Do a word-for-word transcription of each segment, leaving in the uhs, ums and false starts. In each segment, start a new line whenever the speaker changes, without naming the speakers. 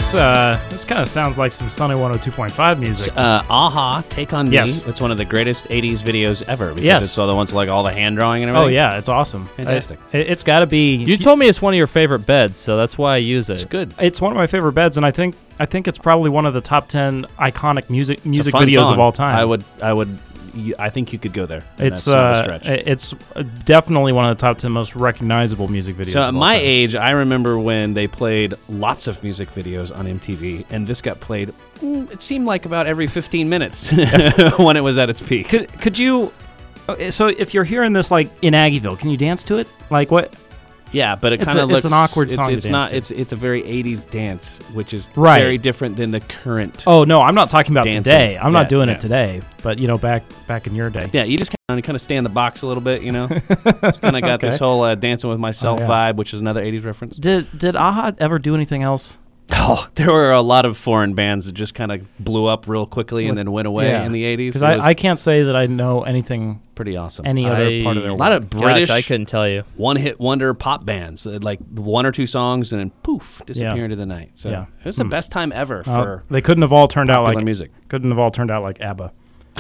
This uh, this kind of sounds like some Sunny one oh two point five music.
Uh, Aha, Take on Me.
Yes.
It's one of the greatest eighties videos ever because
Yes.
it's all the ones like all the hand drawing and everything.
Oh yeah, it's awesome.
Fantastic.
It, it's got to be.
You told me it's one of your favorite beds, so that's why I use it.
It's good.
It's one of my favorite beds, and I think I think it's probably one of the top ten iconic music
It's a
music
fun
videos
song.
of all time.
I would, I would, y- I think you could go there. and
It's
that's not a
uh,
stretch.
it's definitely one of the top ten most recognizable music videos.
So
of
at
all
my
time.
age, I remember when they played lots of music videos on M T V, and this got played. mm, It seemed like about every fifteen minutes when it was at its peak.
Could could you? okay, So if you're hearing this like in Aggieville, can you dance to it? Like what?
Yeah, but it
It's
kind
a-
of
it's
looks
an awkward
it's,
song to
It's
dance
not.
to.
It's it's a very eighties dance, which is
Right.
very different than the current.
Oh no, I'm not talking about
Dancing.
today. I'm
Yeah,
not doing
yeah.
it today. But you know, back back in your day.
Yeah, you just kind of kind of stay in the box a little bit, you know. It's kind of got
Okay.
this whole uh, Dancing with Myself
Oh, yeah.
vibe, which is another eighties reference.
Did did Aha ever do anything else?
Oh, there were a lot of foreign bands that just kind of blew up real quickly and then went away
Yeah.
in the eighties.
Because I, I can't say that I know anything,
pretty awesome.
any other
I-
part of their
a lot of
Gosh,
British
I couldn't tell you.
one-hit wonder pop bands, uh, like one or two songs and then poof, disappear
Yeah.
into the night. So
Yeah.
it was the
Hmm.
best time ever
Uh,
for
they couldn't have all turned out
popular
like
music.
couldn't have all turned out like ABBA.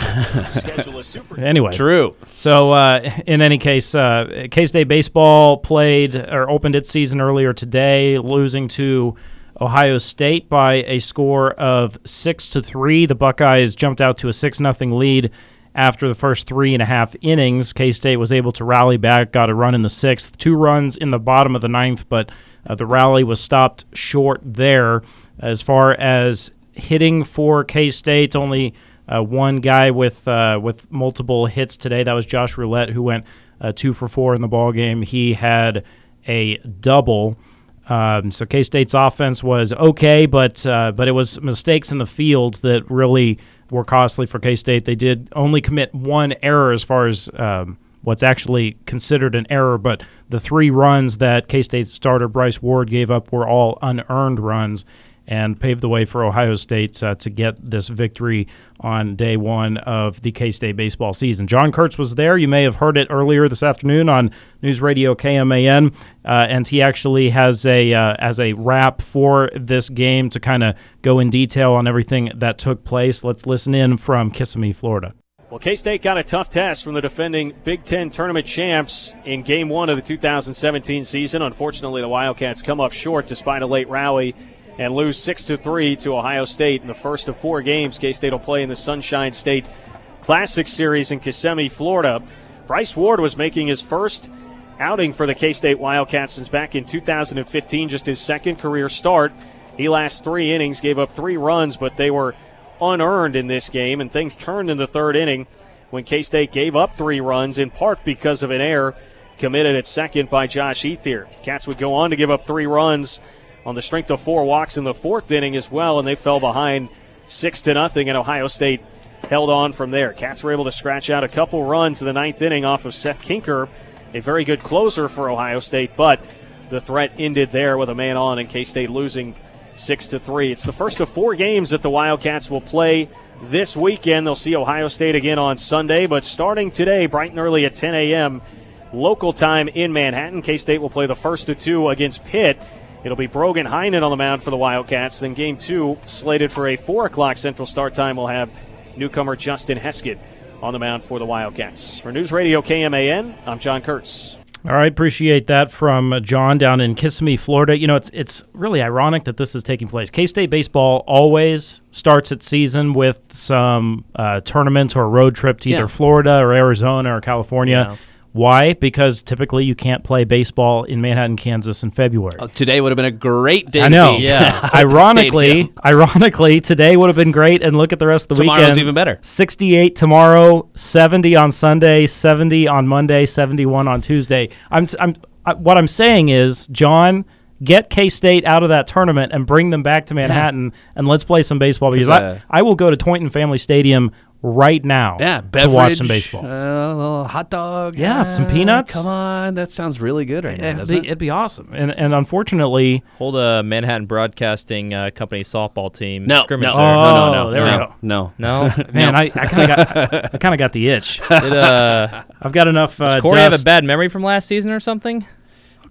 Anyway,
True.
so uh, in any case, uh, K-State baseball played or opened its season earlier today, losing to Ohio State by a score of six to three. The Buckeyes jumped out to a six nothing lead after the first three and a half innings. K-State was able to rally back, got a run in the sixth, two runs in the bottom of the ninth, but uh, the rally was stopped short there. As far as hitting for K-State, only uh, one guy with uh, with multiple hits today. That was Josh Roulette, who went uh, two for four in the ball game. He had a double. Um, so K-State's offense was okay, but uh, but it was mistakes in the field that really were costly for K-State. They did only commit one error as far as um, what's actually considered an error, but the three runs that K-State starter Bryce Ward gave up were all unearned runs and paved the way for Ohio State uh, to get this victory on day one of the K-State baseball season. John Kurtz was there. You may have heard it earlier this afternoon on News Radio K M A N, uh, and he actually has a uh, as a wrap for this game to kind of go in detail on everything that took place. Let's listen in from Kissimmee, Florida.
Well, K-State got a tough test from the defending Big Ten tournament champs in game one of the two thousand seventeen season. Unfortunately, the Wildcats come up short despite a late rally and lose six to three to Ohio State in the first of four games K-State will play in the Sunshine State Classic Series in Kissimmee, Florida. Bryce Ward was making his first outing for the K-State Wildcats since back in two thousand fifteen, just his second career start. He last three innings, gave up three runs, but they were unearned in this game, and things turned in the third inning when K-State gave up three runs, in part because of an error committed at second by Josh Ethier. Cats would go on to give up three runs on the strength of four walks in the fourth inning as well, and they fell behind six to nothing, and Ohio State held on from there. Cats were able to scratch out a couple runs in the ninth inning off of Seth Kinker, a very good closer for Ohio State, but the threat ended there with a man on and K-State losing six to three. It's the first of four games that the Wildcats will play this weekend. They'll see Ohio State again on Sunday, but starting today, bright and early at ten a.m. local time in Manhattan, K-State will play the first of two against Pitt. It'll be Brogan Heinen on the mound for the Wildcats. Then game two, slated for a four o'clock Central start time, will have newcomer Justin Heskett on the mound for the Wildcats. For News Radio K M A N, I'm John Kurtz.
All right, appreciate that from John down in Kissimmee, Florida. You know, it's it's really ironic that this is taking place. K-State baseball always starts its season with some uh, tournament or road trip to either
Yeah.
Florida or Arizona or California.
Yeah.
Why? Because typically you can't play baseball in Manhattan, Kansas in February.
Oh, today would have been a great day
I know.
to be
Yeah.
at the
Ironically,
stadium.
ironically, today would have been great, and look at the rest of the
Tomorrow's
weekend.
even better.
sixty-eight tomorrow, seventy on Sunday, seventy on Monday, seventy-one on Tuesday. I'm, I'm, I, what I'm saying is, John, get K-State out of that tournament and bring them back to Manhattan, and let's play some baseball, because
uh,
I, I will go to Toynton Family Stadium right now
Yeah,
to
beverage,
watch some baseball.
Uh, a little hot dog.
Yeah, some
uh,
peanuts.
Come on, that sounds really good right now,
It'd
doesn't
be,
it?
it'd be awesome. And, and unfortunately,
Hold a Manhattan Broadcasting uh, Company softball team
No,
scrimmage
no,
there.
Oh,
no, no, no,
there we
no,
go.
no.
No?
man, I, I kind of got I kind of got the itch.
Did, uh,
I've got enough uh,
does Corey have a
dust.
bad memory from last season or something?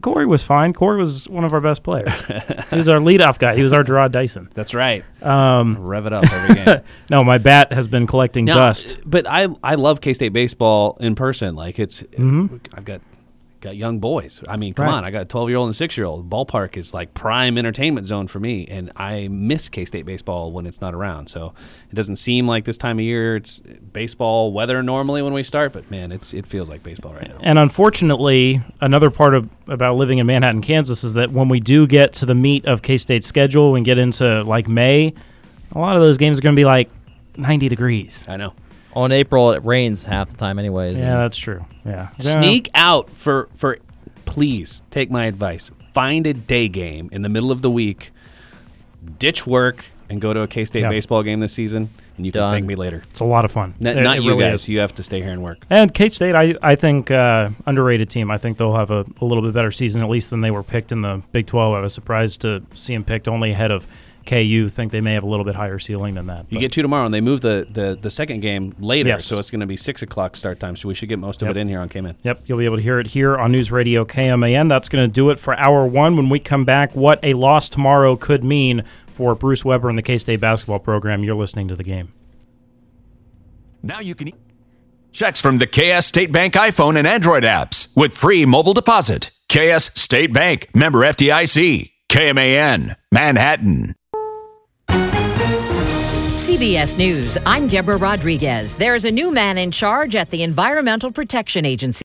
Corey was fine. Corey was one of our best players. He was our leadoff guy. He was our Gerard Dyson.
That's right.
Um,
Rev it up every game.
no, my bat has been collecting
Now,
dust.
But I I love K-State baseball in person. Like it's
Mm-hmm.
I've got got young boys. I mean, come
Right.
on. I got a twelve-year-old and a six-year-old. Ballpark is like prime entertainment zone for me, and I miss K-State baseball when it's not around. So it doesn't seem like this time of year it's baseball weather normally when we start, but man, it's it feels like baseball right now.
And unfortunately, another part of about living in Manhattan, Kansas, is that when we do get to the meat of K-State's schedule and get into like May, a lot of those games are going to be like ninety degrees.
I know.
Oh, in April, it rains half the time anyways.
Yeah, that's true. Yeah.
Sneak out for for please take my advice. Find a day game in the middle of the week. Ditch work and go to a K-State
Yeah.
baseball game this season, and you can
Done.
thank me later.
It's a lot of fun.
N-
It-
not
it
you
really
guys.
is.
You have to stay here and work.
And K-State, I, I think, uh, underrated team. I think they'll have a, a little bit better season, at least than they were picked in the Big twelve. I was surprised to see them picked only ahead of K U. Think they may have a little bit higher ceiling than that.
You
but-
get two tomorrow, and they move the, the, the second game later,
Yes.
so it's going to be six o'clock start time, so we should get most of
Yep.
it in here on K-Man.
Yep, you'll be able to hear it here on News Radio K M A N. That's going to do it for hour one. When we come back, what a loss tomorrow could mean for Bruce Weber and the K-State basketball program. You're listening to The Game.
Now you can e- checks from the K S State Bank iPhone and Android apps with free mobile deposit. K S State Bank, member F D I C, K M A N, Manhattan.
C B S News, I'm Deborah Rodriguez. There's a new man in charge at the Environmental Protection Agency.